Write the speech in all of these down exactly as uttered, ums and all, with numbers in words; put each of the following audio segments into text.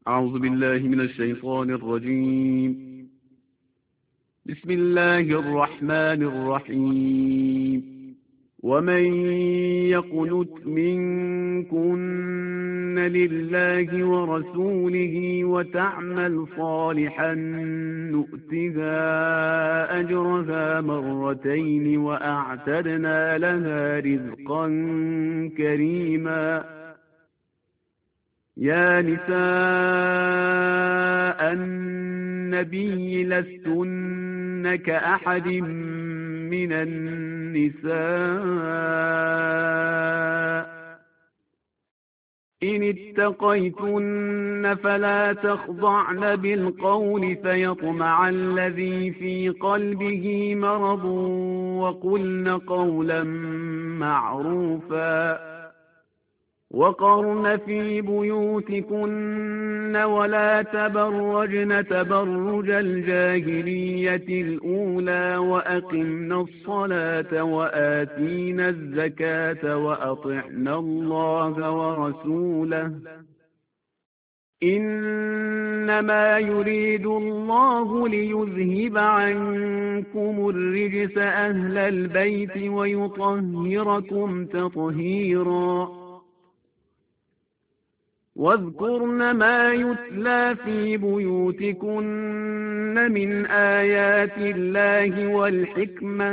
أعوذ بالله من الشيطان الرجيم. بسم الله الرحمن الرحيم. ومن يقنت منكن لله ورسوله وتعمل صالحا نؤتها أجرها مرتين وأعتدنا لها رزقا كريما. يا نساء النبي لستن كأحد من النساء إن اتقيتن فلا تخضعن بالقول فيطمع الذي في قلبه مرض وقلن قولا معروفا. وقرن في بيوتكن ولا تبرجن تبرج الجاهلية الأولى وأقمن الصلاة وآتين الزكاة وأطعن الله ورسوله إنما يريد الله ليذهب عنكم الرجس أهل البيت ويطهركم تطهيرا. واذكرن ما يتلى في بيوتكن من آيات الله والحكمة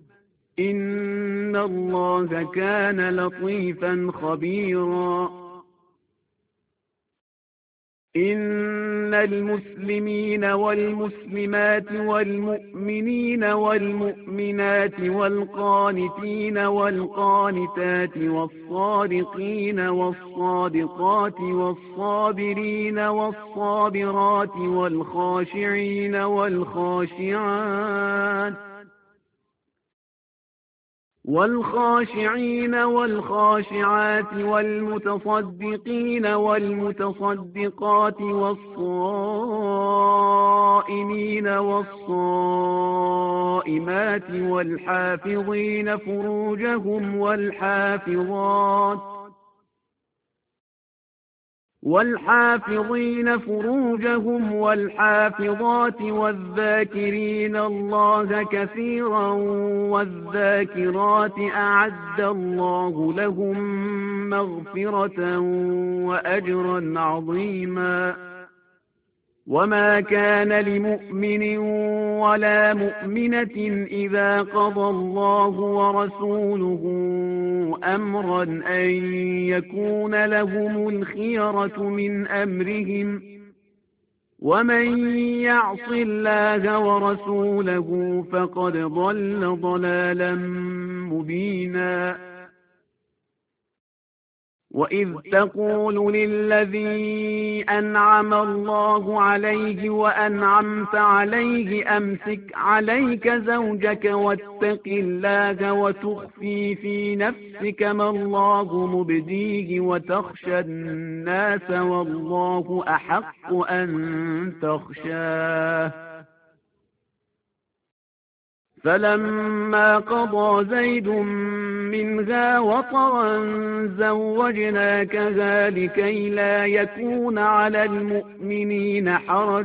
إن الله كان لطيفا خبيرا. إن المسلمين والمسلمات والمؤمنين والمؤمنات والقانتين والقانتات والصادقين والصادقات والصابرين والصابرات والخاشعين والخاشعات والخاشعين والخاشعات والمتصدقين والمتصدقات والصائمين والصائمات والحافظين فروجهم والحافظات والحافظين فروجهم والحافظات والذاكرين الله كثيرا والذاكرات أعد الله لهم مغفرة وأجرا عظيما. وما كان لمؤمن ولا مؤمنة إذا قضى الله ورسوله أمرا أن يكون لهم الخيرة من أمرهم ومن يعص الله ورسوله فقد ضل ضلالا مبينا. وإذ تقول للذي أنعم الله عليه وأنعمت عليه أمسك عليك زوجك واتق الله وتخفي في نفسك ما الله مبديه وتخشى الناس والله أحق أن تخشاه. فلما قضى زيد منها وطرا زوجناكها لكي لا يكون على المؤمنين حرج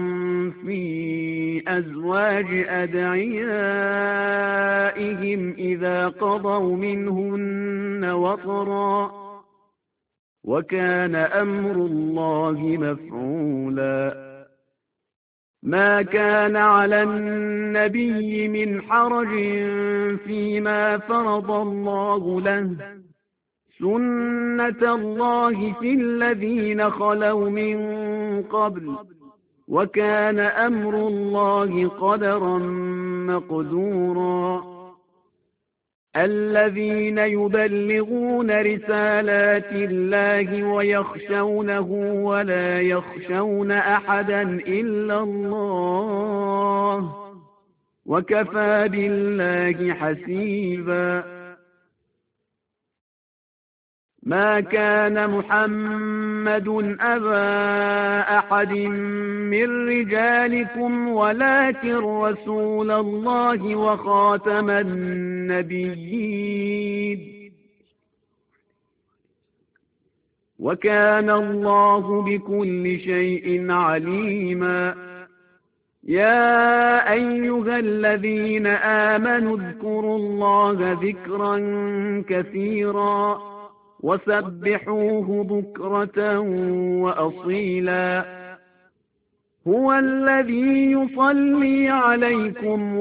في أزواج أدعيائهم إذا قضوا منهن وطرا وكان أمر الله مفعولا. ما كان على النبي من حرج فيما فرض الله له سنة الله في الذين خلوا من قبل وكان أمر الله قدرا مقدورا. الذين يبلغون رسالات الله ويخشونه ولا يخشون أحدا إلا الله وكفى بالله حسيبا. ما كان محمد أبا أحد من رجالكم ولكن رسول الله وخاتم النبيين. وكان الله بكل شيء عليما. يا أيها الذين آمنوا اذكروا الله ذكرا كثيرا وسبحوه بكرة وأصيلا. هو الذي يصلي عليكم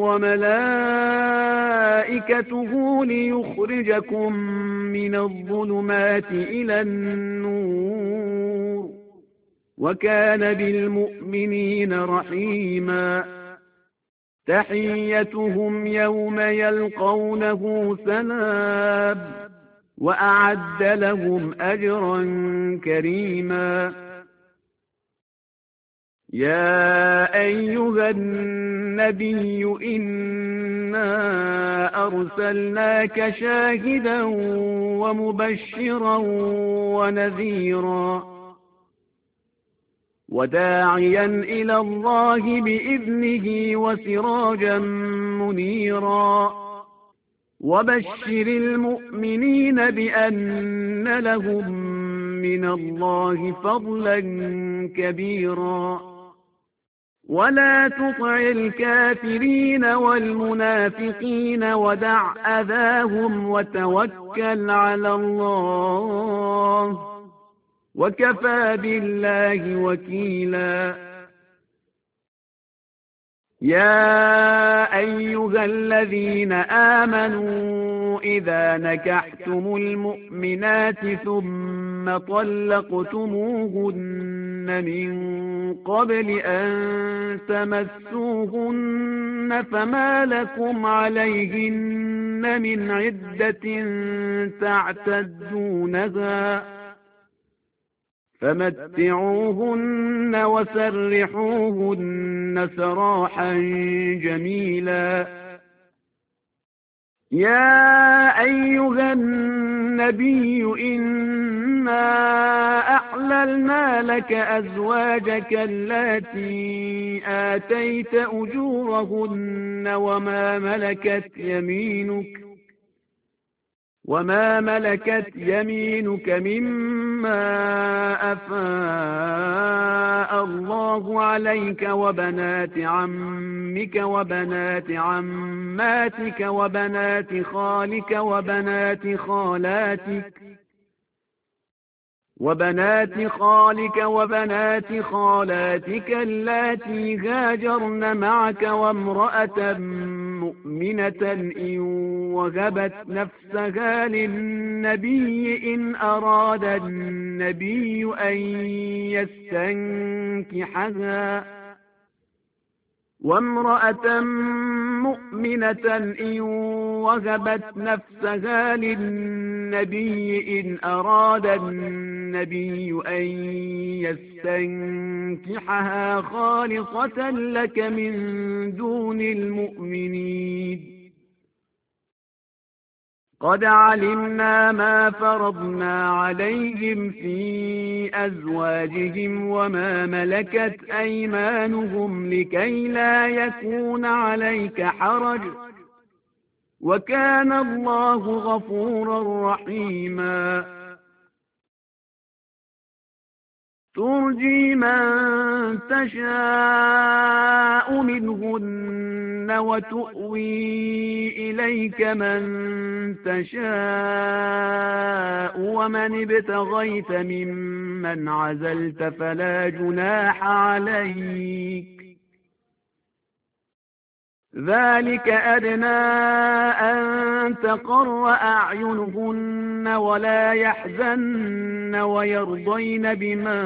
وملائكته ليخرجكم من الظلمات إلى النور، وكان بالمؤمنين رحيما. تحيتهم يوم يلقونه سلام، وأعد لهم أجرا كريما. يا أيها النبي إنا أرسلناك شاهدا ومبشرا ونذيرا وداعيا إلى الله بإذنه وسراجا منيرا. وبشر المؤمنين بأن لهم من الله فضلا كبيرا. ولا تطع الكافرين والمنافقين ودع أذاهم وتوكل على الله، وكفى بالله وكيلا. يا أيها الذين آمنوا إذا نكحتم المؤمنات ثم طلقتموهن من قبل أن تمسوهن فما لكم عليهن من عدة تعتدونها، فمتعوهن وسرحوهن سراحا جميلا. يا أيها النبي إنا أحللنا لك أزواجك اللاتي آتيت أجورهن وما ملكت يمينك وما ملكت يمينك مما أفاء الله عليك وبنات عمك وبنات عماتك وبنات خالك وبنات خالاتك وبنات خالك وبنات خالاتك اللاتي هاجرن معك وامرأة مؤمنة إن وهبت نفسها للنبي إن أراد النبي أن يستنكحها وامرأة مؤمنة إن وهبت نفسها للنبي إن أراد النبي أن يستنكحها خالصة لك من دون المؤمنين. قد علمنا ما فرضنا عليهم في أزواجهم وما ملكت أيمانهم لكي لا يكون عليك حرج، وكان الله غفورا رحيما. ترجي من تشاء منهن وتؤوي إليك من تشاء ومن ابتغيت ممن عزلت فلا جناح عليك، ذلك أدنى أن تقر أعينهن ولا يحزن ويرضين بما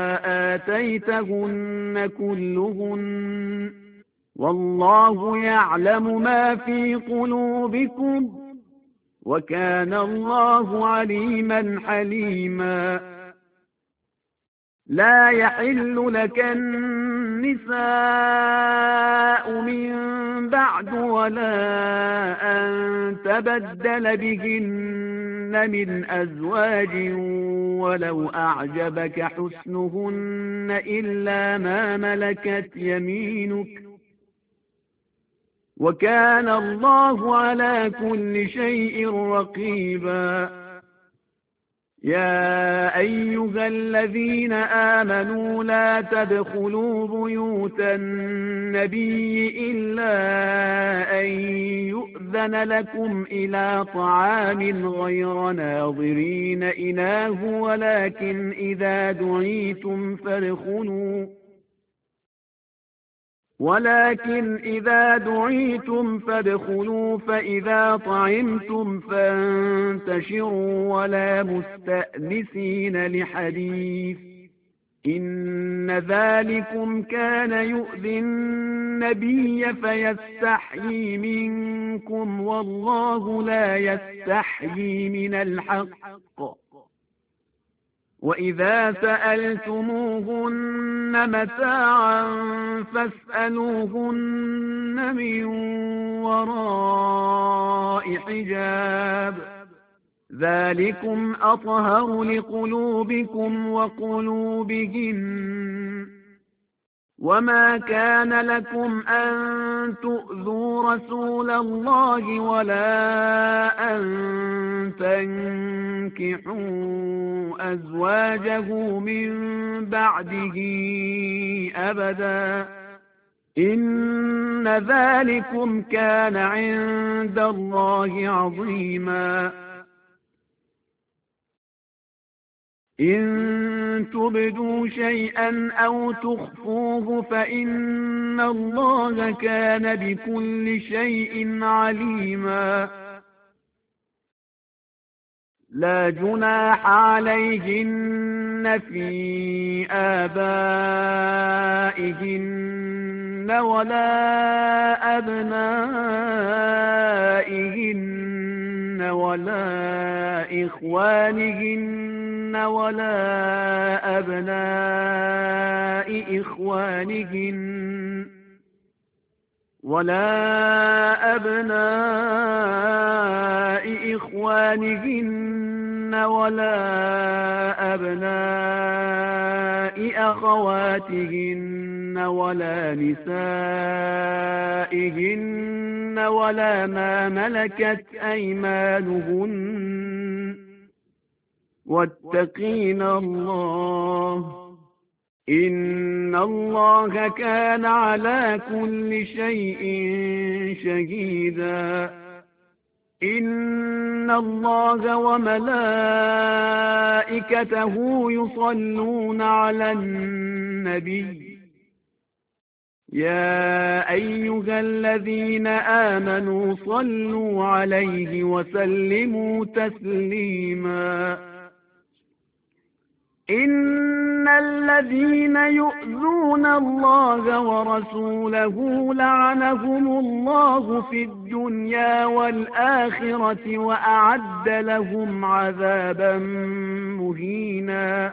آتيتهن كلهن، والله يعلم ما في قلوبكم وكان الله عليما حليما. لا يحل لك النساء من بعد ولا أن تبدل بهن من أزواج ولو أعجبك حسنهن إلا ما ملكت يمينك، وكان الله على كل شيء رقيبا. يا أيها الذين آمنوا لا تدخلوا بيوت النبي إلا أن يؤذن لكم إلى طعام غير ناظرين إناه ولكن إذا دعيتم فادخلوا ولكن إذا دعيتم فادخلوا فإذا طعمتم فانتشروا ولا مستأنسين لحديث إن ذلكم كان يؤذي النبي فيستحيي منكم والله لا يستحيي من الحق وإذا سألتموهن متاعا فاسألوهن من وراء حجاب ذلكم أطهر لقلوبكم وقلوبهن وما كان لكم أن تؤذوا رسول الله ولا أن تنكحوا أزواجه من بعده أبدا إن ذلكم كان عند الله عظيما إن تبدوا شيئا أو تخفوه فإن الله كان بكل شيء عليما لا جناح عليهن في آبائهن ولا أبنائهن ولا إخوانهن ولا أبناء إخوانهن ولا أبناء إخوانهن ولا أبناء أخواتهن ولا نسائهن ولا ما ملكت أيمانهن واتقين الله إن الله كان على كل شيء شهيدا إن الله وملائكته يصلون على النبي يا أيها الذين آمنوا صلوا عليه وسلموا تسليما إن الذين يؤذون الله ورسوله لعنهم الله في الدنيا والآخرة وأعد لهم عذابا مهينا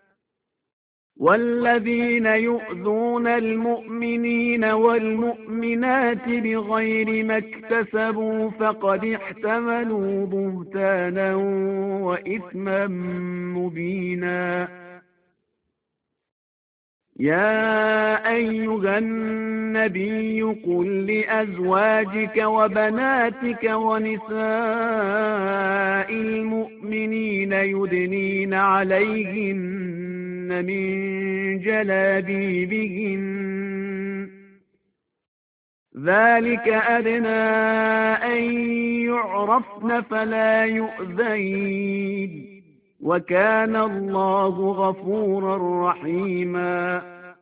والذين يؤذون المؤمنين والمؤمنات بغير ما اكتسبوا فقد احتملوا بهتانا وإثما مبينا يا أيها النبي قل لأزواجك وبناتك ونساء المؤمنين يدنين عليهن من جلابيبهن ذلك أدنى أن يعرفن فلا يؤذين وكان الله غفورا رحيما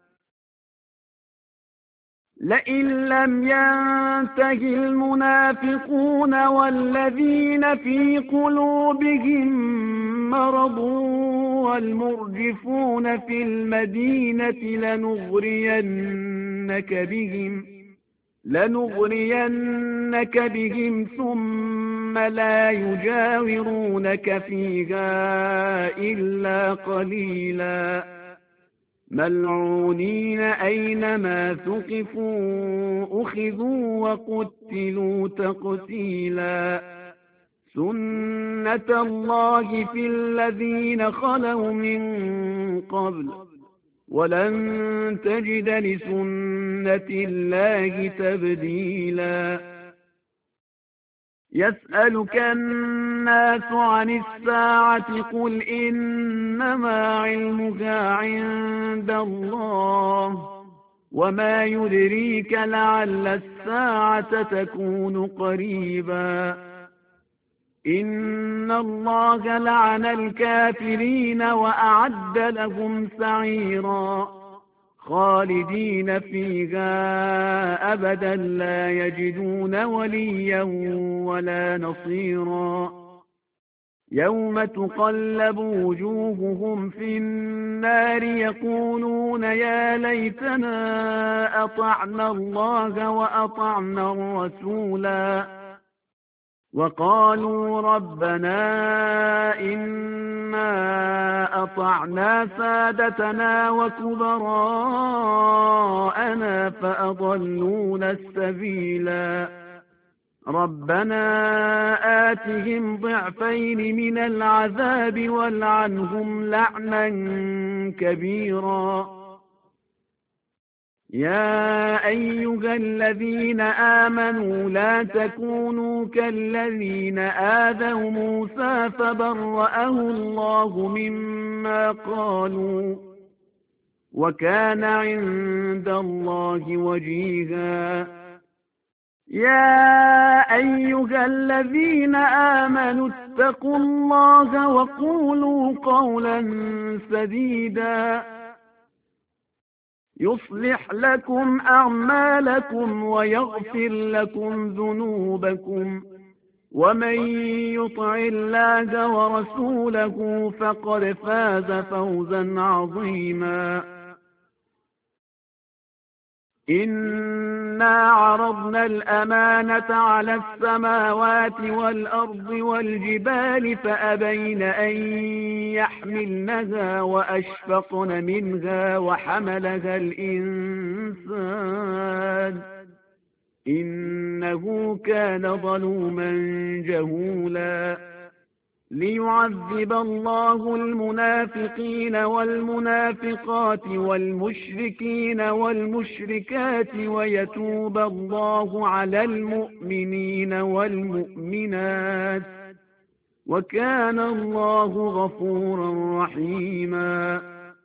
لئن لم ينته المنافقون والذين في قلوبهم مرض والمرجفون في المدينة لنغرينك بهم لنغرينك بهم ثم لا يجاورونك فيها إلا قليلا ملعونين أينما ثقفوا أخذوا وقتلوا تقتيلا سنة الله في الذين خلوا من قبل ولن تجد لسنة الله تبديلا يسألك الناس عن الساعة قل إنما علمها عند الله وما يدريك لعل الساعة تكون قريبا إن الله لعن الكافرين وأعد لهم سعيرا خالدين فيها أبدا لا يجدون وليا ولا نصيرا يوم تقلب وجوههم في النار يقولون يا ليتنا أطعنا الله وأطعنا الرسولا وقالوا ربنا إنا أطعنا سادتنا وكبراءنا فأضلونا السبيلا ربنا آتهم ضعفين من العذاب والعنهم لعنا كبيرا يا أيها الذين آمنوا لا تكونوا كالذين آذوا موسى فبرأه الله مما قالوا وكان عند الله وجيها يا أيها الذين آمنوا اتقوا الله وقولوا قولا سديدا يصلح لكم أعمالكم ويغفر لكم ذنوبكم ومن يطع الله ورسوله فقد فاز فوزا عظيما إنا عرضنا الأمانة على السماوات والأرض والجبال فأبين أن يحملنها وأشفقن منها وحملها الإنسان إنه كان ظلوما جهولا ليعذب الله المنافقين والمنافقات والمشركين والمشركات ويتوب الله على المؤمنين والمؤمنات وكان الله غفورا رحيما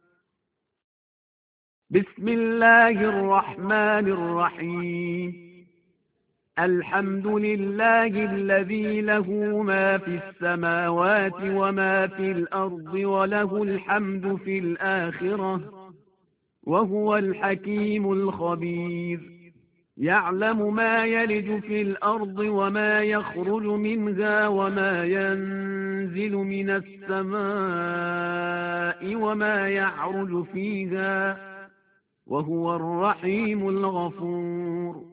بسم الله الرحمن الرحيم الحمد لله الذي له ما في السماوات وما في الأرض وله الحمد في الآخرة وهو الحكيم الخبير يعلم ما يلج في الأرض وما يخرج منها وما ينزل من السماء وما يعرج فيها وهو الرحيم الغفور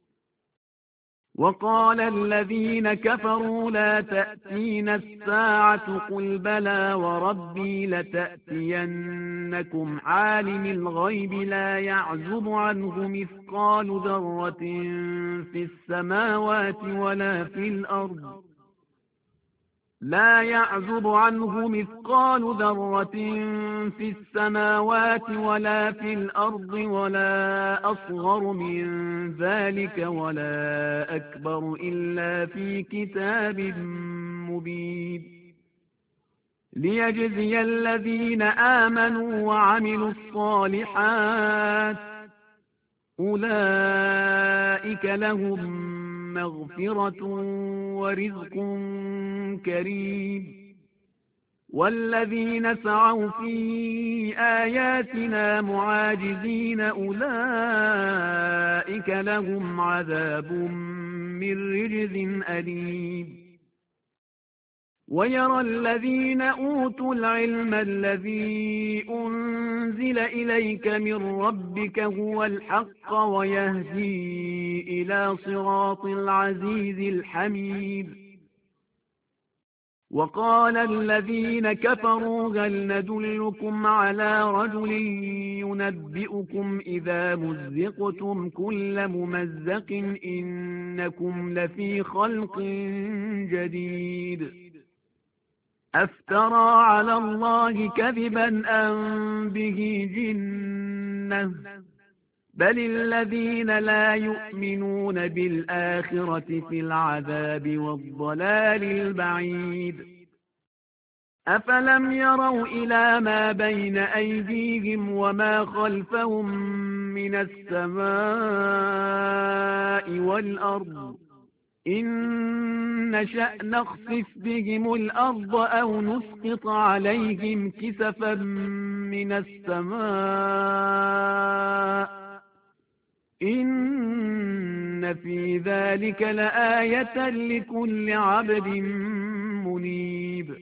وقال الذين كفروا لا تأتينا الساعة قل بلى وربي لتأتينكم عالم الغيب لا يعزب عنه مثقال ذرة في السماوات ولا في الأرض لا يعزب عنه مثقال ذرة في السماوات ولا في الأرض ولا أصغر من ذلك ولا أكبر إلا في كتاب مبين ليجزي الذين آمنوا وعملوا الصالحات أولئك لهم مغفرة ورزق كريم والذين سعوا في آياتنا معاجزين أولئك لهم عذاب من رجز أليم ويرى الذين أوتوا العلم الذي أنزل إليك من ربك هو الحق ويهدي إلى صراط العزيز الحميد وقال الذين كفروا هل ندلكم على رجل ينبئكم إذا مزقتم كل ممزق إنكم لفي خلق جديد أفترى على الله كذبا أم به جنة بل الذين لا يؤمنون بالآخرة في العذاب والضلال البعيد. أفلم يروا إلى ما بين أيديهم وما خلفهم من السماء والأرض إن نشأ نخسف بهم الأرض أو نسقط عليهم كسفا من السماء إن في ذلك لآية لكل عبد منيب.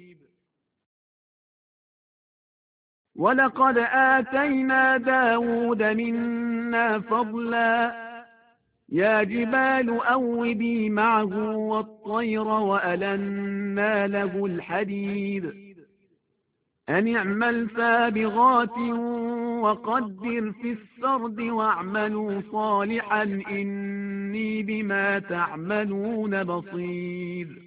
ولقد آتينا داود منا فضلا يا جبال أوبي معه والطير وألنا له الحديد أن اعمل سابغات وقدر في السرد واعملوا صالحا إني بما تعملون بصير.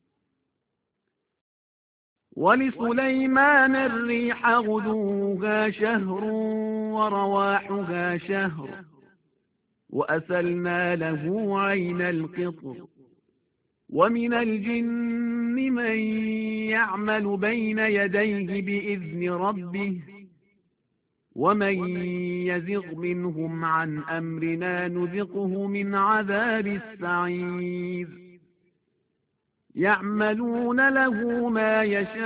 ولسليمان الريح غدوها شهر ورواحها شهر وأسلنا له عين القطر ومن الجن من يعمل بين يديه بإذن ربه ومن يزغ منهم عن أمرنا نذقه من عذاب السعير. يعملون له ما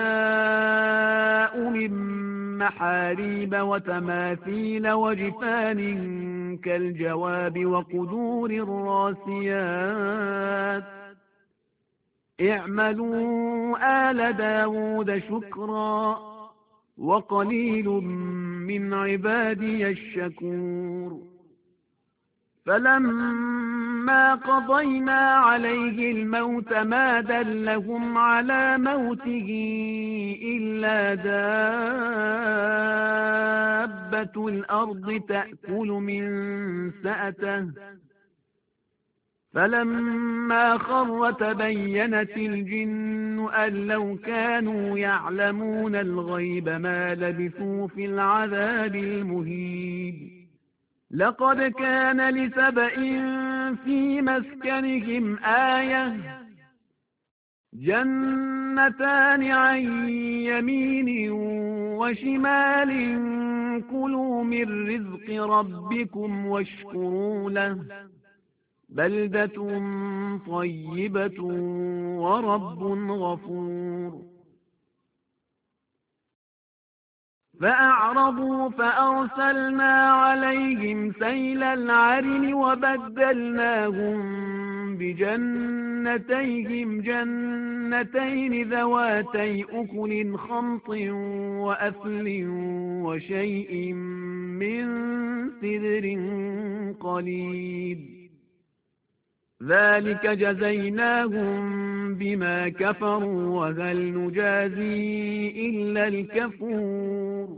يشاء من محاريب وتماثيل وجفان كالجواب وقدور الراسيات اعملوا آل داود شكرا وقليل من عبادي الشكور. فلما قضينا عليه الموت ما دلهم على موته إلا دابة الأرض تأكل من سأته فلما خر تبينت الجن أن لو كانوا يعلمون الغيب ما لبثوا في العذاب المهين. لقد كان لسبإ في مسكنهم آية جنتان عن يمين وشمال كلوا من رزق ربكم واشكروا له بلدة طيبة ورب غفور. فأعرضوا فأرسلنا عليهم سيل العرم وبدلناهم بجنتيهم جنتين ذواتي أكل خمط وأثل وشيء من سدر قليل ذلك جزيناهم بما كفروا وهل نجازي إلا الكفور.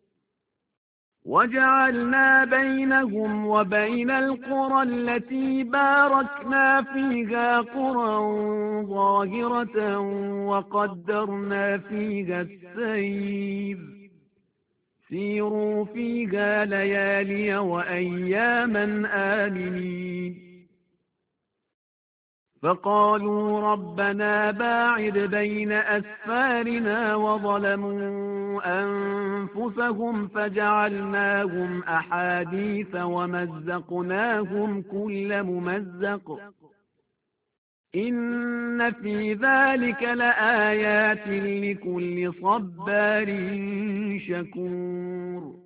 وجعلنا بينهم وبين القرى التي باركنا فيها قرى ظاهرة وقدرنا فيها السير سيروا فيها ليالي وأياما آمنين. فقالوا ربنا باعد بين أسفارنا وظلموا أنفسهم فجعلناهم أحاديث ومزقناهم كل ممزق إن في ذلك لآيات لكل صبار شكور.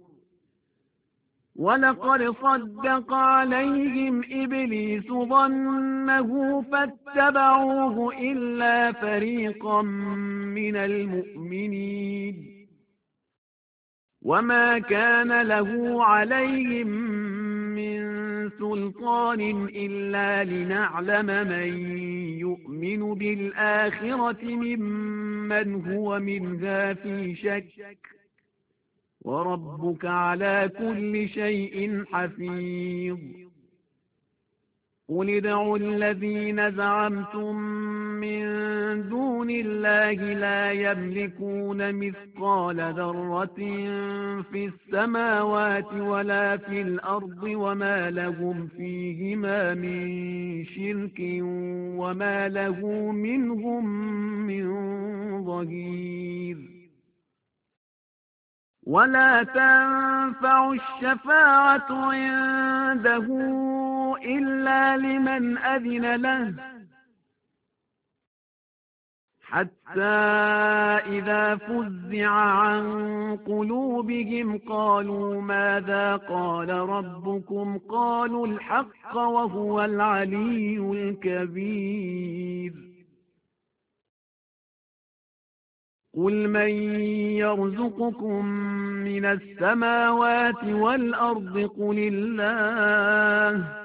ولقد صدق عليهم إبليس ظنه فاتبعوه إلا فريقا من المؤمنين وما كان له عليهم من سلطان إلا لنعلم من يؤمن بالآخرة ممن هو منها في شك وربك على كل شيء حفيظ. قل ادعوا الذين زعمتم من دون الله لا يملكون مثقال ذرة في السماوات ولا في الأرض وما لهم فيهما من شرك وما له منهم من ظهير. ولا تنفع الشفاعة عنده إلا لمن أذن له، حتى إذا فزع عن قلوبهم قالوا ماذا قال ربكم قالوا الحق وهو العلي الكبير. قل من يرزقكم من السماوات والأرض قل الله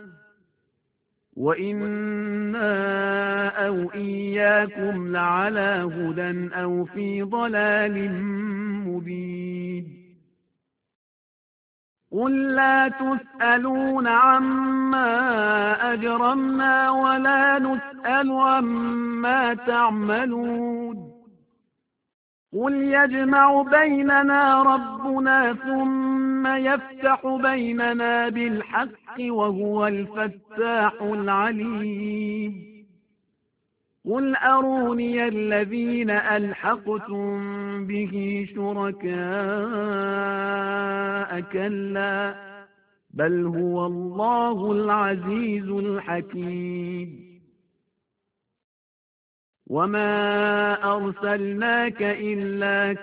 وإنا أو إياكم لعلى هدى أو في ضلال مبين. قل لا تسألون عما أجرمنا ولا نسأل عما تعملون. قل يجمع بيننا ربنا ثم يفتح بيننا بالحق وهو الفتاح العليم. قل أروني الذين ألحقتم به شركاء كلا بل هو الله العزيز الحكيم. وما أرسلناك إلا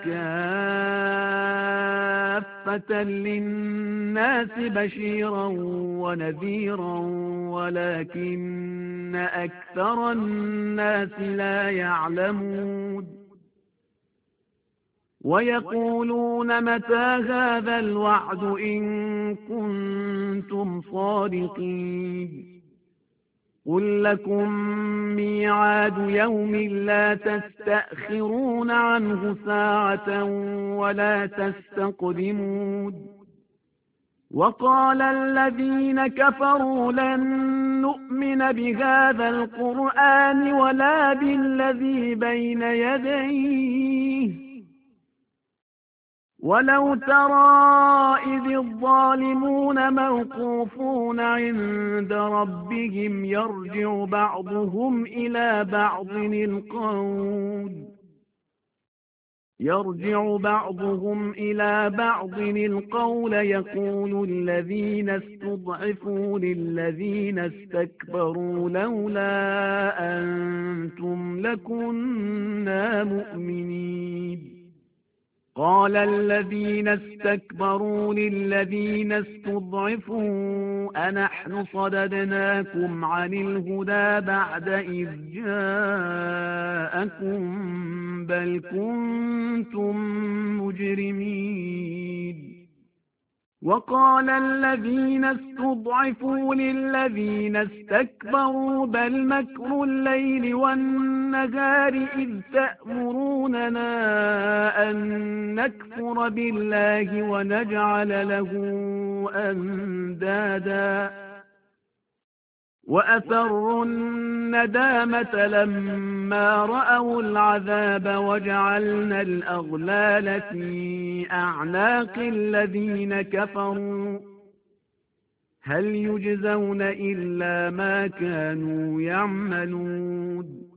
كافة للناس بشيرا ونذيرا ولكن أكثر الناس لا يعلمون. ويقولون متى هذا الوعد إن كنتم صادقين. قل لكم ميعاد يوم لا تستأخرون عنه ساعة ولا تستقدمون. وقال الذين كفروا لن نؤمن بهذا القرآن ولا بالذي بين يديه ولو ترى إذ الظالمون موقوفون عند ربهم يرجع بعضهم إلى بعض القول يرجع بعضهم إلى بعض القول يقول الذين استضعفوا للذين استكبروا لولا أنتم لكنا مؤمنين. قال الذين استكبروا للذين استضعفوا أنحن صددناكم عن الهدى بعد إذ جاءكم بل كنتم مجرمين. وقال الذين استضعفوا للذين استكبروا بل مكر الليل والنهار إذ تأمروننا أن نكفر بالله ونجعل له أندادا وأسروا الندامة لما رأوا العذاب وجعلنا الأغلال في أعناق الذين كفروا هل يجزون إلا ما كانوا يعملون.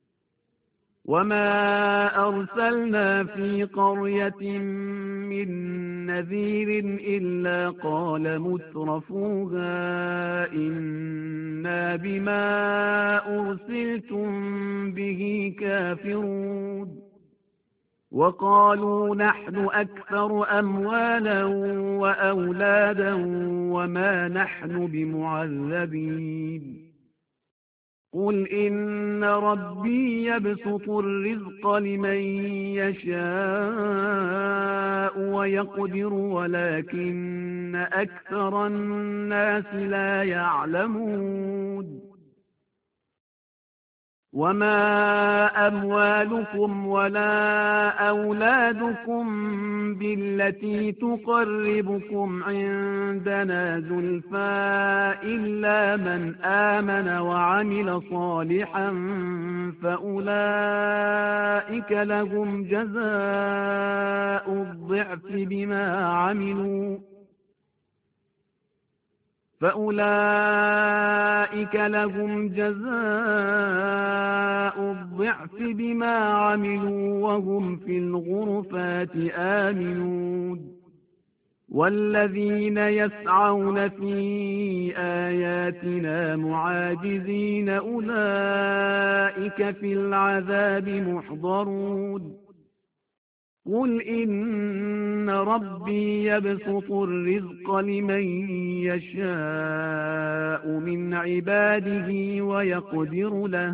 وما أرسلنا في قرية من نذير إلا قال مترفوها إنا بما أرسلتم به كافرون. وقالوا نحن أكثر أموالا وأولادا وما نحن بمعذبين. قل إن ربي يبسط الرزق لمن يشاء ويقدر ولكن أكثر الناس لا يعلمون. وما أموالكم ولا أولادكم بالتي تقربكم عندنا زلفى إلا من آمن وعمل صالحا فأولئك لهم جزاء الضعف بما عملوا فأولئك لهم جزاء الضعف بما عملوا وهم في الغرفات آمنون والذين يسعون في آياتنا معاجزين أولئك في العذاب محضرون قل إن ربي يبسط الرزق لمن يشاء من عباده ويقدر له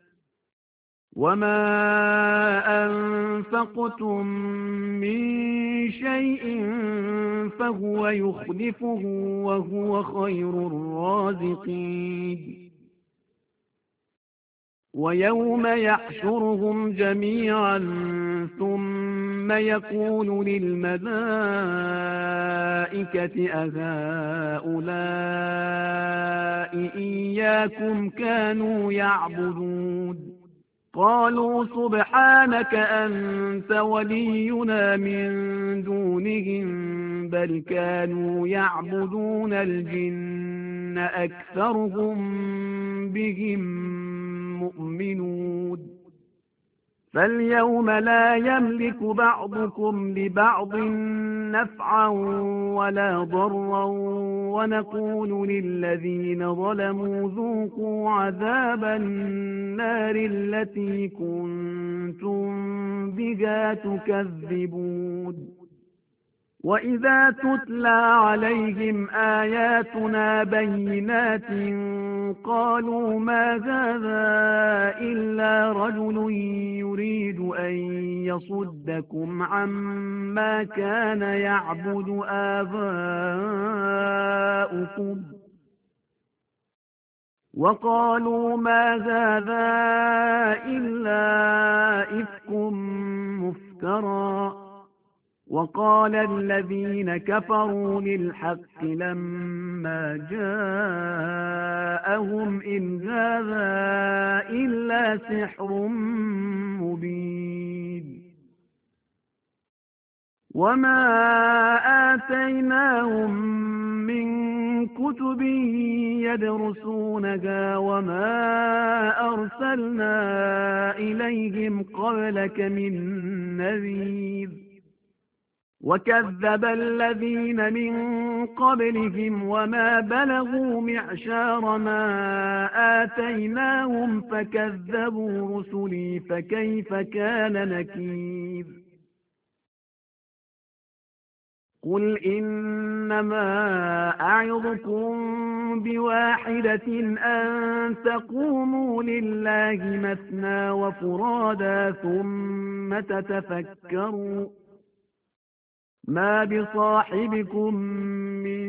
وما أنفقتم من شيء فهو يخلفه وهو خير الرازقين ويوم يحشرهم جميعا ثم يقول للملائكة أهؤلاء إياكم كانوا يعبدون قالوا سبحانك أنت ولينا من دونهم بل كانوا يعبدون الجن أكثرهم بهم مؤمنون فاليوم لا يملك بعضكم لبعض نفعا ولا ضرا ونقول للذين ظلموا ذوقوا عذاب النار التي كنتم بها تكذبون وإذا تتلى عليهم آياتنا بينات قالوا ما هذا إلا رجل يريد أن يصدكم عما كان يعبد آباؤكم وقالوا ما هذا إلا إفك مفترى وقال الذين كفروا للحق لما جاءهم إن هذا إلا سحر مبين وما آتيناهم من كتب يدرسونها وما أرسلنا إليهم قبلك من نذير وكذب الذين من قبلهم وما بلغوا معشار ما آتيناهم فكذبوا رسلي فكيف كان نكير قل إنما أعظكم بواحدة أن تقوموا لله مثنى وفرادا ثم تتفكروا ما بصاحبكم من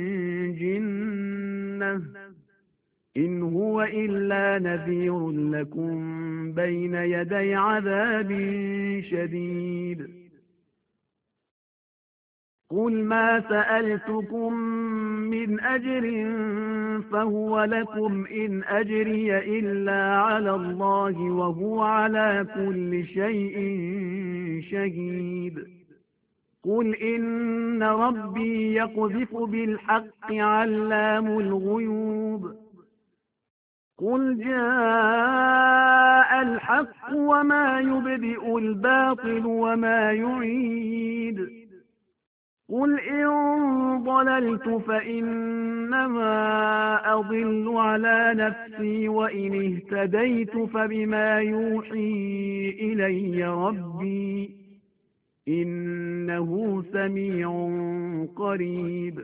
جنة إن هو إلا نذير لكم بين يدي عذاب شديد قل ما سألتكم من أجر فهو لكم إن أجري إلا على الله وهو على كل شيء شهيد قل إن ربي يقذف بالحق علام الغيوب قل جاء الحق وما يبدئ الباطل وما يعيد قل إن ضللت فإنما أضل على نفسي وإن اهتديت فبما يوحي إلي ربي إنه سميع قريب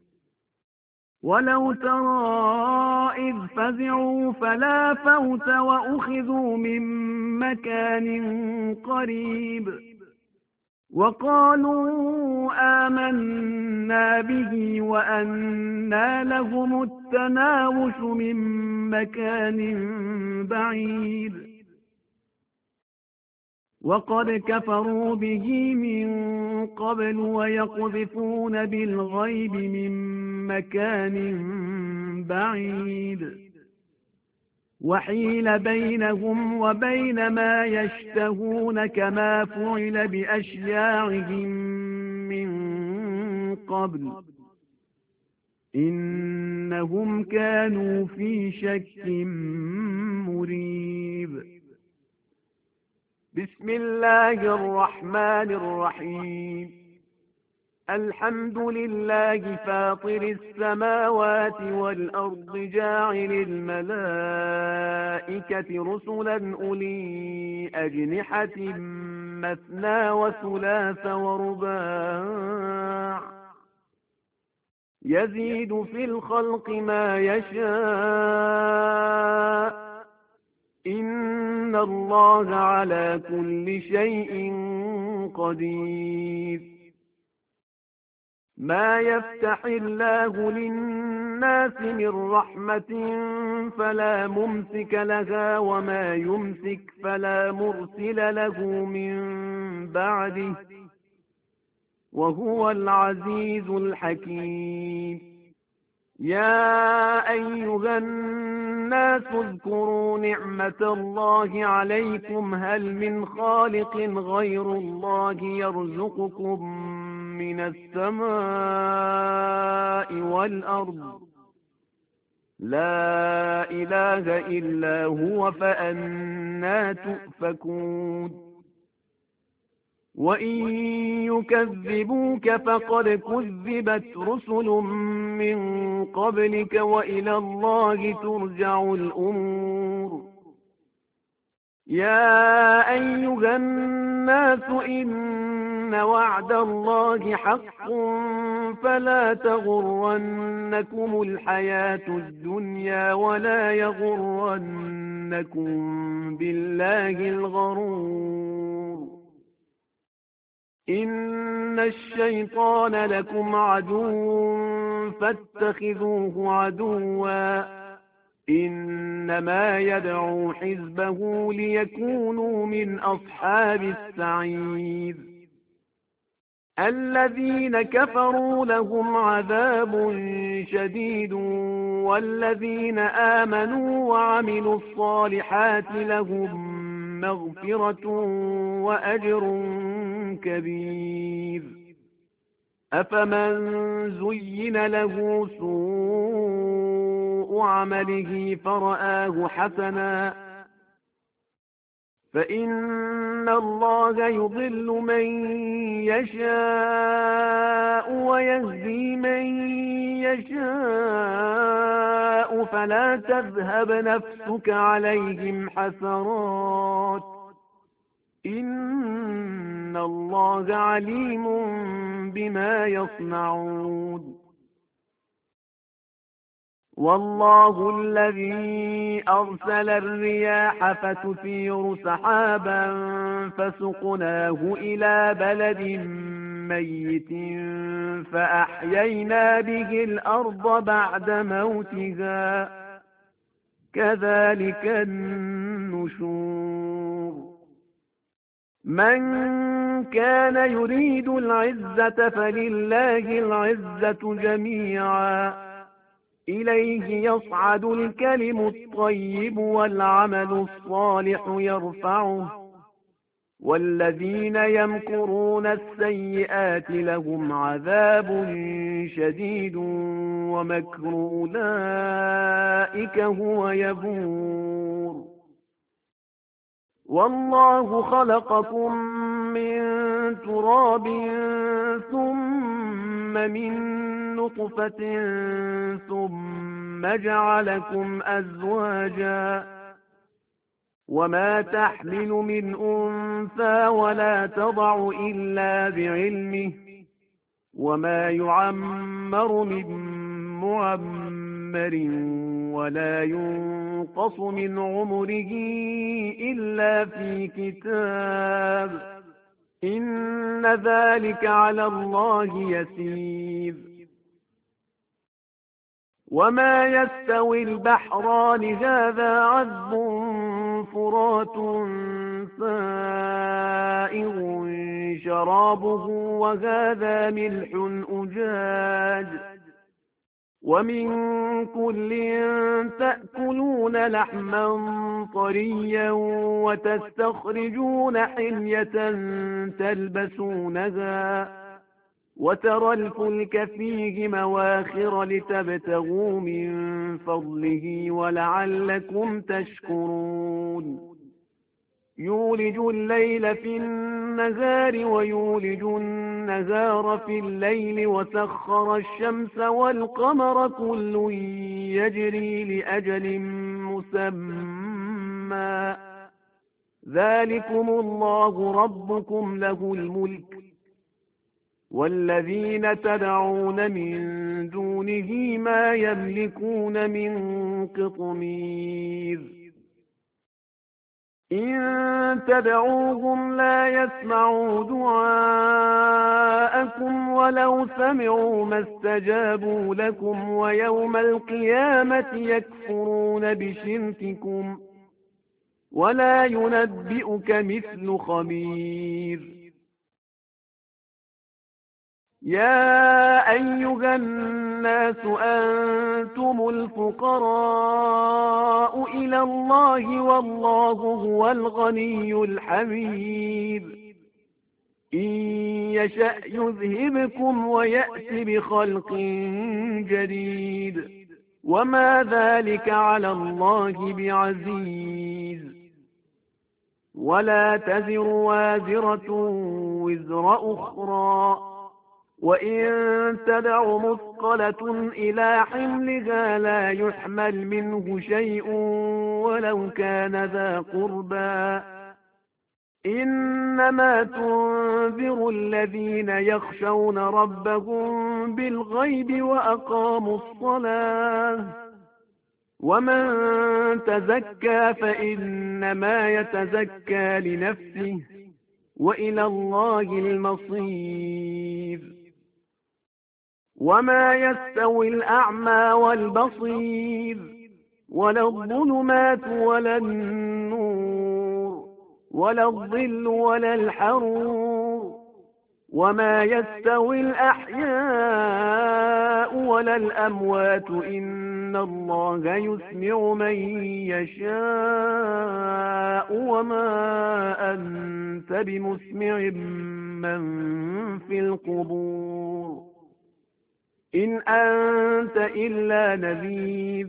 ولو ترى إذ فزعوا فلا فوت وأخذوا من مكان قريب وقالوا آمنا فأسرنا به وأنى لهم التناوش من مكان بعيد وقد كفروا به من قبل ويقذفون بالغيب من مكان بعيد وحيل بينهم وبين ما يشتهون كما فعل بأشياعهم من قبل إنهم كانوا في شك مريب. بسم الله الرحمن الرحيم. الحمد لله فاطر السماوات والأرض جاعل الملائكة رسلا أولي أجنحة مثنى وثلاث ورباع يزيد في الخلق ما يشاء إن الله على كل شيء قدير. ما يفتح الله للناس من رحمة فلا ممسك لها وما يمسك فلا مرسل له من بعده وهو العزيز الحكيم. يا أيها الناس اذكروا نعمة الله عليكم هل من خالق غير الله يرزقكم من السماء والأرض لا إله إلا هو فأنى تؤفكون. وإن يكذبوك فقد كذبت رسل من قبلك وإلى الله ترجع الأمور. يا أيها الناس إن وعد الله حق فلا تغرنكم الحياة الدنيا ولا يغرنكم بالله الغرور. إن الشيطان لكم عدو فاتخذوه عدوا إنما يدعو حزبه ليكونوا من أصحاب السعير. الذين كفروا لهم عذاب شديد والذين آمنوا وعملوا الصالحات لهم مغفرة وأجر كبير. أفمن زين له سوء عمله فرآه حسنا فإن الله يضل من يشاء ويهدي من يشاء فلا تذهب نفسك عليهم حسرات إن الله عليم بما يصنعون. والله الذي أرسل الرياح فتثير سحابا فسقناه إلى بلد ميت فأحيينا به الأرض بعد موتها كذلك النشور. من كان يريد العزة فلله العزة جميعا إليه يصعد الكلم الطيب والعمل الصالح يرفعه والذين يمكرون السيئات لهم عذاب شديد ومكر أولئك هو يبور. والله خلقكم من تراب ثم من نطفة ثم جعلكم أزواجا وما تحمل من أنثى ولا تضع إلا بعلمه وما يعمر من معمر ولا ينقص من عمره إلا في كتاب إن ذلك على الله يسير. وما يستوي البحران هذا عذب فرات سائغ شرابه وهذا ملح أجاج ومن كل تأكلون لحما طريا وتستخرجون حلية تلبسونها وترى الفلك فيه مواخر لتبتغوا من فضله ولعلكم تشكرون يولج الليل في النهار ويولج النهار في الليل وسخر الشمس والقمر كل يجري لأجل مسمى ذلكم الله ربكم له الملك والذين تدعون من دونه ما يملكون من قطمير إن تدعوهم لا يسمعوا دعاءكم ولو سمعوا ما استجابوا لكم ويوم القيامة يكفرون بشرككم ولا ينبئك مثل خبير يا أيها الناس أنتم الفقراء إلى الله والله هو الغني الحميد إن يشأ يذهبكم ويأت بخلق جديد وما ذلك على الله بعزيز ولا تزر وازرة وزر أخرى وإن تدع مثقلة إلى حملها لا يحمل منه شيء ولو كان ذا قربى إنما تنذر الذين يخشون ربهم بالغيب وأقاموا الصلاة ومن تزكى فإنما يتزكى لنفسه وإلى الله المصير وما يستوي الأعمى والبصير ولا الظلمات ولا النور ولا الظل ولا الحرور وما يستوي الأحياء ولا الأموات إن الله يسمع من يشاء وما أنت بمسمع من في القبور إن أنت إلا نذير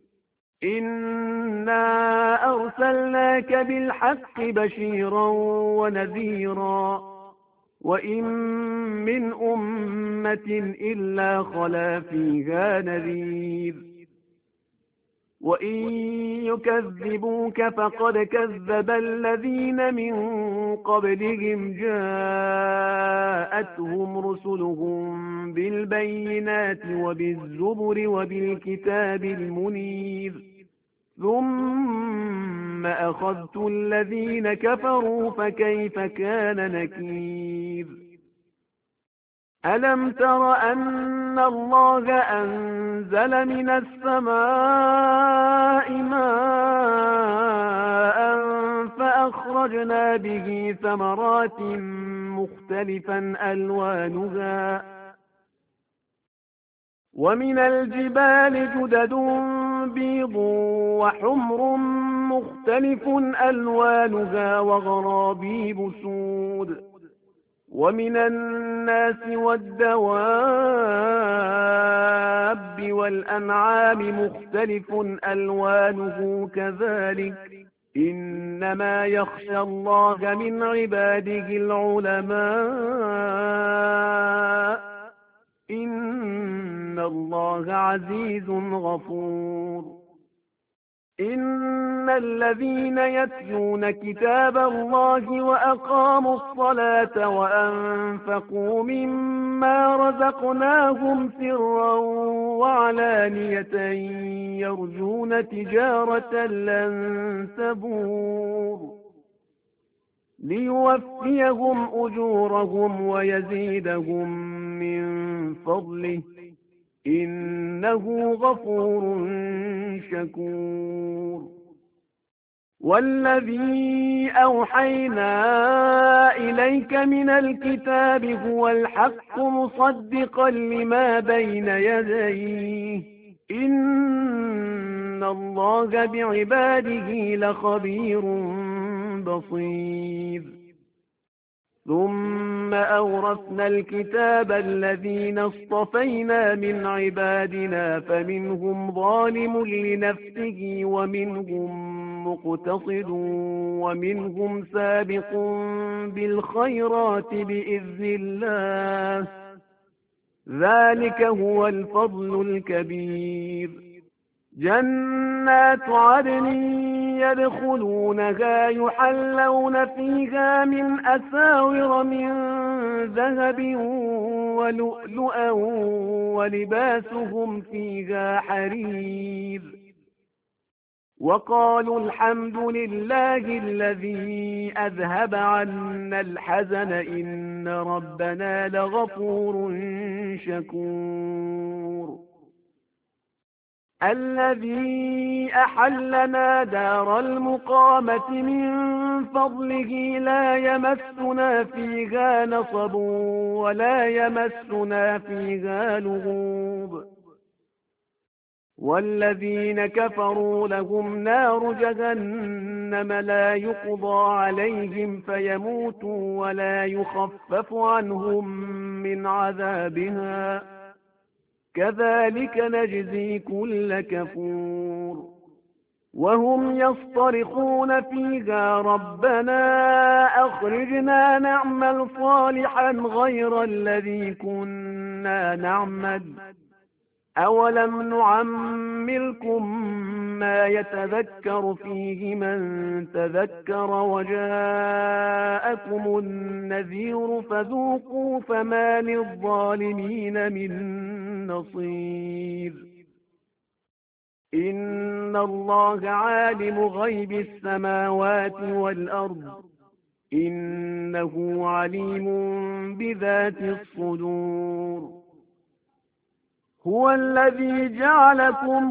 إنا أرسلناك بالحق بشيرا ونذيرا وإن من أمة إلا خلا فيها نذير وإن يكذبوك فقد كذب الذين من قبلهم جاءتهم رسلهم بالبينات وبالزبر وبالكتاب المنير ثم أخذت الذين كفروا فكيف كان نكير ألم تر أن الله أنزل من السماء ماء فأخرجنا به ثمرات مختلفا ألوانها ومن الجبال جدد بيض وحمر مختلف ألوانها وغرابيب سود ومن الناس والدواب والأنعام مختلف ألوانه كذلك إنما يخشى الله من عباده العلماء إن الله عزيز غفور إن الذين يتلون كتاب الله وأقاموا الصلاة وأنفقوا مما رزقناهم سرا وعلانية يرجون تجارة لن تبور ليوفيهم أجورهم ويزيدهم من فضله إنه غفور شكور. والذي أوحينا إليك من الكتاب هو الحق مصدقا لما بين يديه إن الله بعباده لخبير بصير. ثم أورثنا الكتاب الذين اصطفينا من عبادنا فمنهم ظالم لنفسه ومنهم مقتصد ومنهم سابق بالخيرات بإذن الله ذلك هو الفضل الكبير. جنات عدن يدخلونها يحلون فيها من أساور من ذهب ولؤلؤا ولباسهم فيها حرير. وقالوا الحمد لله الذي أذهب عنا الحزن إن ربنا لغفور شكور. الذي أحلنا دار المقامة من فضله لا يمسنا فيها نصب ولا يمسنا فيها لغوب. والذين كفروا لهم نار جهنم لا يقضى عليهم فيموتوا ولا يخفف عنهم من عذابها كذلك نجزي كل كفور. وهم يصطرخون فيها ربنا أخرجنا نعمل صالحا غير الذي كنا نعمل أولم نعمركم ما يتذكر فيه من تذكر وجاءكم النذير فذوقوا فما للظالمين من نصير. إن الله عالم غيب السماوات والأرض إنه عليم بذات الصدور. هو الذي جعلكم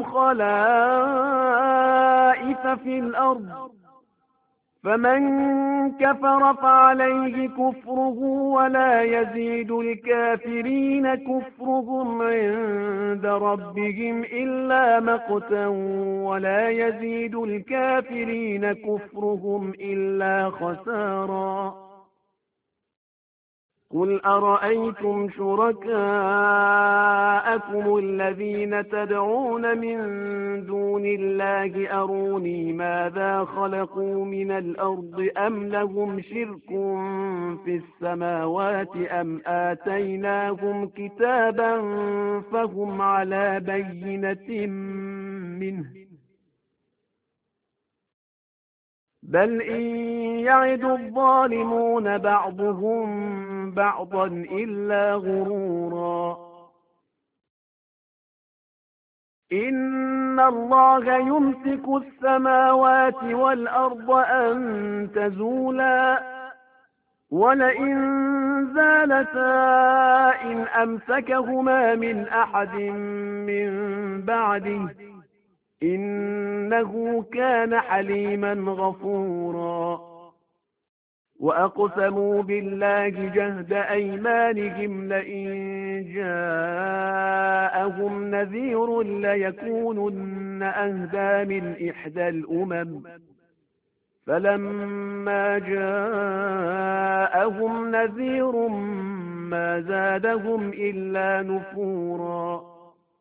خلائف في الأرض فمن كفر فعليه كفره ولا يزيد الكافرين كفرهم عند ربهم إلا مقتا ولا يزيد الكافرين كفرهم إلا خسارا. قل أرأيتم شركاءكم الذين تدعون من دون الله أروني ماذا خلقوا من الأرض أم لهم شرك في السماوات أم آتيناهم كتابا فهم على بينة منه بل إن يعد الظالمون بعضهم بعضا إلا غرورا. إن الله يمسك السماوات والأرض أن تزولا ولئن زالتا إن أمسكهما من أحد من بعده إنه كان حليما غفورا. وأقسموا بالله جهد أيمانهم لئن جاءهم نذير ليكونن أهدى من إحدى الأمم فلما جاءهم نذير ما زادهم إلا نفورا.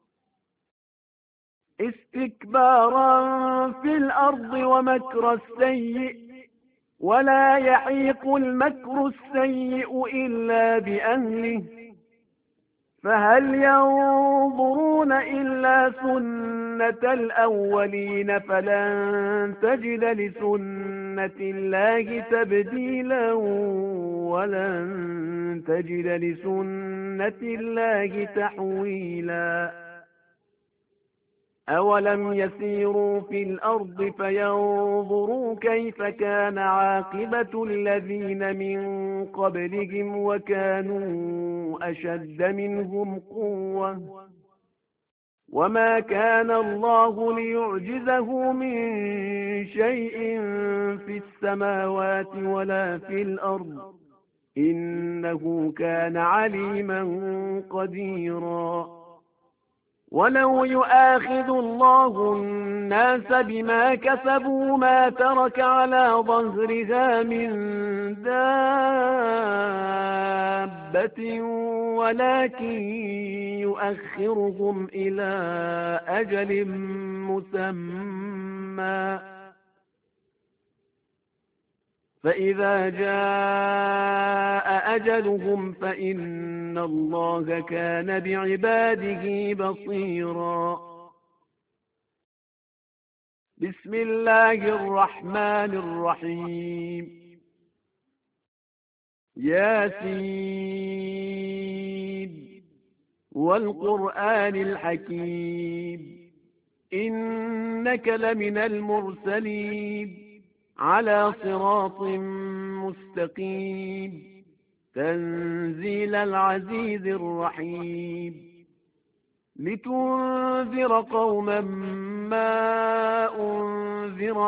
استكبارا في الأرض ومكر السيء ولا يحيق المكر السيء إلا بأهله فهل ينظرون إلا سنة الأولين فلن تجد لسنة الله تبديلا ولن تجد لسنة الله تحويلا. أولم يسيروا في الأرض فينظروا كيف كان عاقبة الذين من قبلهم وكانوا أشد منهم قوة وما كان الله ليعجزه من شيء في السماوات ولا في الأرض إنه كان عليما قديرا ولو يؤاخذ الله الناس بما كسبوا ما ترك على ظهرها من دابة ولكن يؤخرهم إلى أجل مسمى فإذا جاء أجلهم فإن الله كان بعباده بصيرا بسم الله الرحمن الرحيم ياسين والقرآن الحكيم إنك لمن المرسلين على صراط مستقيم تنزيل العزيز الرحيم لتنذر قوما ما أنذر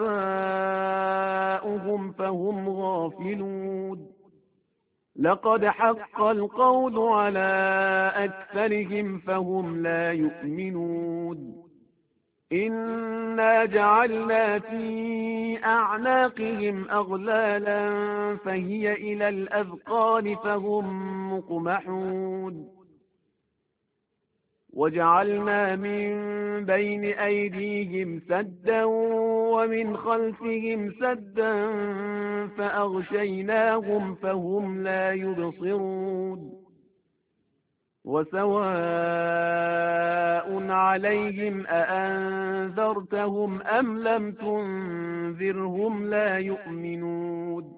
آباؤهم فهم غافلون لقد حق القول على أكثرهم فهم لا يؤمنون إنا جعلنا في أعناقهم أغلالا فهي إلى الأذقان فهم مقمحون وجعلنا من بين أيديهم سدا ومن خلفهم سدا فأغشيناهم فهم لا يبصرون وسواء عليهم أأنذرتهم أم لم تنذرهم لا يؤمنون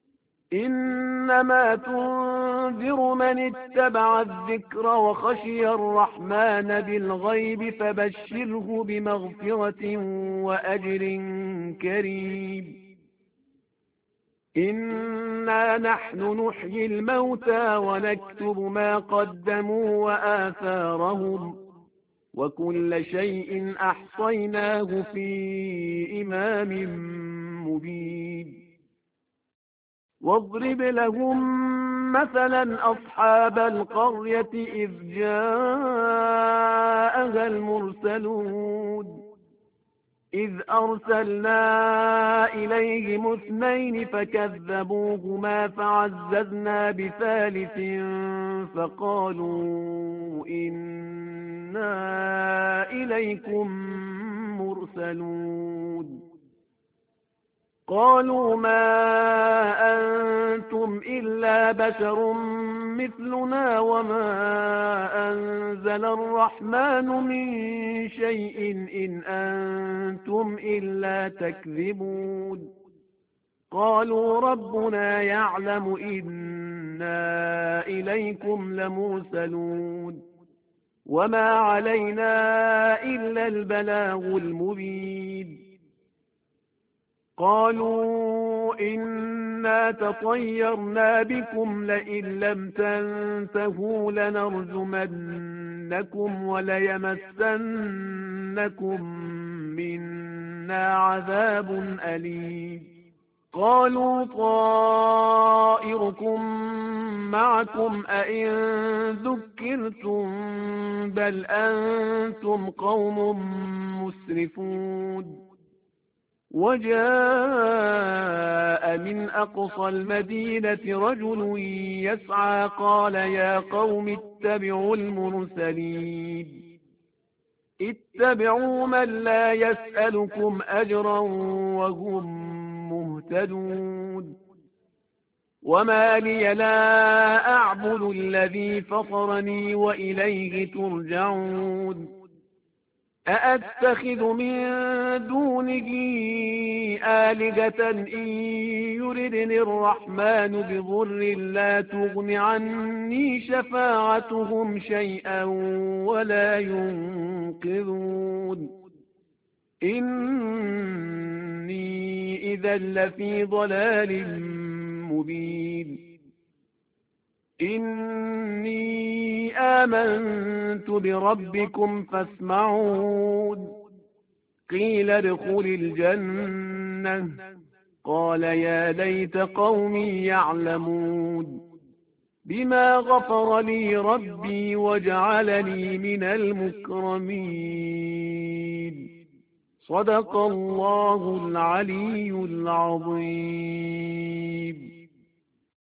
إنما تنذر من اتبع الذكر وخشي الرحمن بالغيب فبشره بمغفرة وأجر كريم إنا نحن نحيي الموتى ونكتب ما قدموا وآثارهم وكل شيء أحصيناه في إمام مبين واضرب لهم مثلا أصحاب القرية إذ جاءها المرسلون إذ أرسلنا إليهم اثنين فكذبوهما فعززنا بثالث فقالوا إنا إليكم مرسلون قالوا ما أنتم إلا بشر مثلنا وما أنزل الرحمن من شيء إن أنتم إلا تكذبون قالوا ربنا يعلم إنا إليكم لمرسلون وما علينا إلا البلاغ المبين قالوا إنا تطيرنا بكم لئن لم تنتهوا لنرجمنكم وليمسنكم منا عذاب أليم قالوا طائركم معكم أئن ذكرتم بل أنتم قوم مسرفون وجاء من أقصى المدينة رجل يسعى قال يا قوم اتبعوا المرسلين اتبعوا من لا يسألكم أجرا وهم مهتدون وما لي لا أعبد الذي فطرني وإليه ترجعون أأتخذ من دونه آلهة إن يردني الرحمن بضر لا تغن عني شفاعتهم شيئا ولا ينقذون إني إذا لفي ضلال مبين إني آمنت بربكم فاسمعون قيل ادخل الجنة قال يا ليت قومي يعلمون بما غفر لي ربي وجعلني من المكرمين صدق الله العلي العظيم.